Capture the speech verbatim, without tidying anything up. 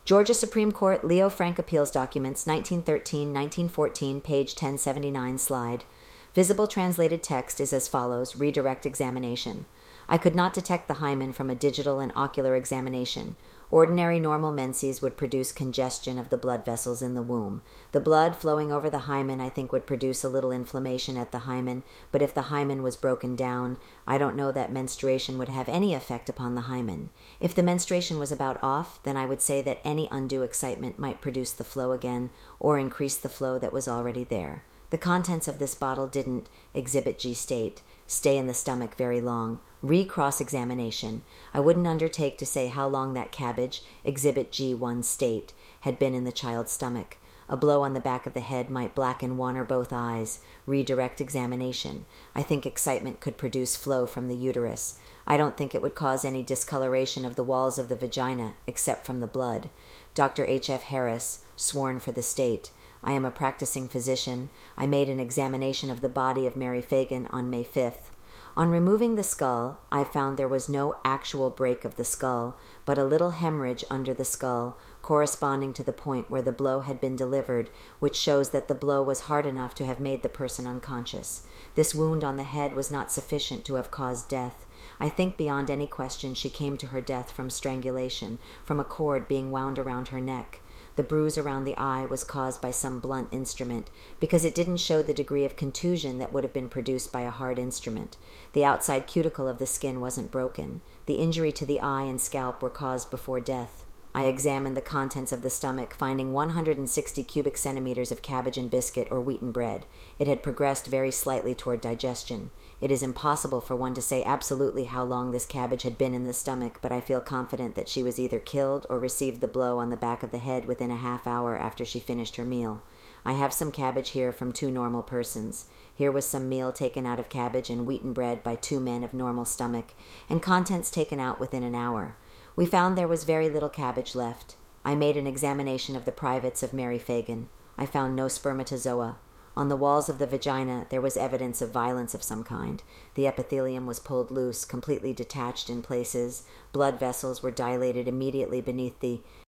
Georgia Supreme Court Leo Frank Appeals Documents, nineteen thirteen to nineteen fourteen, page ten seventy-nine, slide. Visible translated text is as follows, redirect examination. I could not detect the hymen from a digital and ocular examination. Ordinary normal menses would produce congestion of the blood vessels in the womb. The blood flowing over the hymen I think would produce a little inflammation at the hymen, but if the hymen was broken down, I don't know that menstruation would have any effect upon the hymen. If the menstruation was about off, then I would say that any undue excitement might produce the flow again or increase the flow that was already there. The contents of this bottle didn't, Exhibit G state, stay in the stomach very long. Re-cross-examination. I wouldn't undertake to say how long that cabbage, Exhibit G one state, had been in the child's stomach. A blow on the back of the head might blacken one or both eyes. Redirect examination. I think excitement could produce flow from the uterus. I don't think it would cause any discoloration of the walls of the vagina, except from the blood. Doctor H F Harris, sworn for the state. I am a practicing physician. I made an examination of the body of Mary Fagan on May fifth. On removing the skull, I found there was no actual break of the skull, but a little hemorrhage under the skull, corresponding to the point where the blow had been delivered, which shows that the blow was hard enough to have made the person unconscious. This wound on the head was not sufficient to have caused death. I think beyond any question she came to her death from strangulation, from a cord being wound around her neck. The bruise around the eye was caused by some blunt instrument, because it didn't show the degree of contusion that would have been produced by a hard instrument. The outside cuticle of the skin wasn't broken. The injury to the eye and scalp were caused before death. I examined the contents of the stomach, finding one hundred sixty cubic centimeters of cabbage and biscuit or wheaten bread. It had progressed very slightly toward digestion. It is impossible for one to say absolutely how long this cabbage had been in the stomach, but I feel confident that she was either killed or received the blow on the back of the head within a half hour after she finished her meal. I have some cabbage here from two normal persons. Here was some meal taken out of cabbage and wheaten bread by two men of normal stomach, and contents taken out within an hour. We found there was very little cabbage left. I made an examination of the privates of Mary Fagan. I found no spermatozoa. On the walls of the vagina there was evidence of violence of some kind. The epithelium was pulled loose, completely detached in places. Blood vessels were dilated immediately beneath the